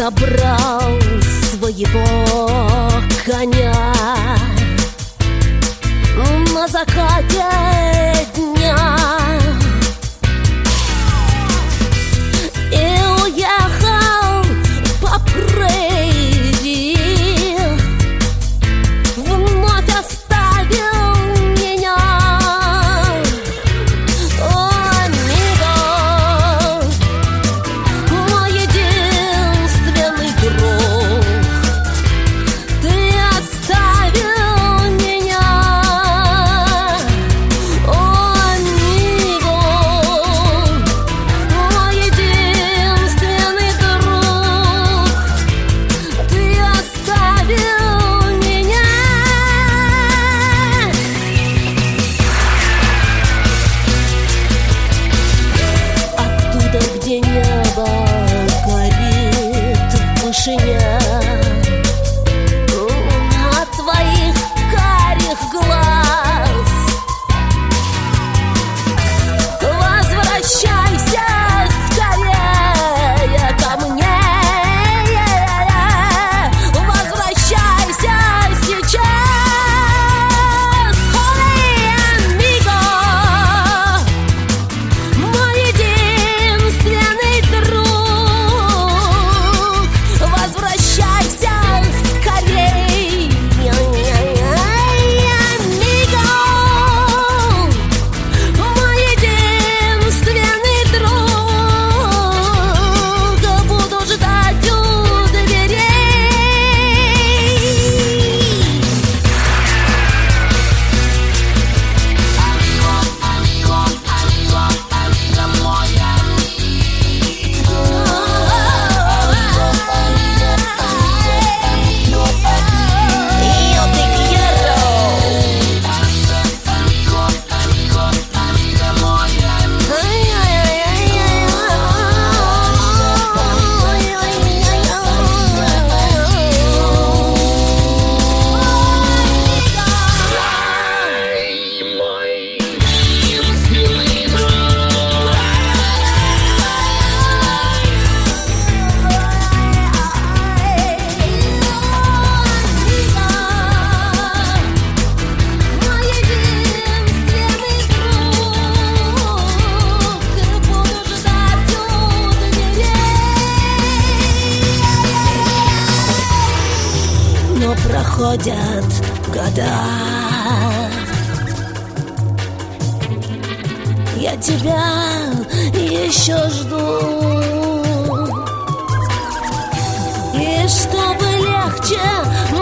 собрал своего коня на закате дня и уехал по прерии, вновь оставил меня. О, амиго, мой единственный друг, ты оставил меня. О, амиго, мой единственный друг, ты оставил меня. Оттуда, где небо горит в вышине, от твоих карих глаз, возвращайся скорее ко мне, возвращайся сейчас. Ой, амиго, мой единственный друг, возвращайся скорей. Амиго, мой единственный друг, буду ждать у дверей. Yo te quiero. Но проходят года, я тебя еще жду. И чтобы легче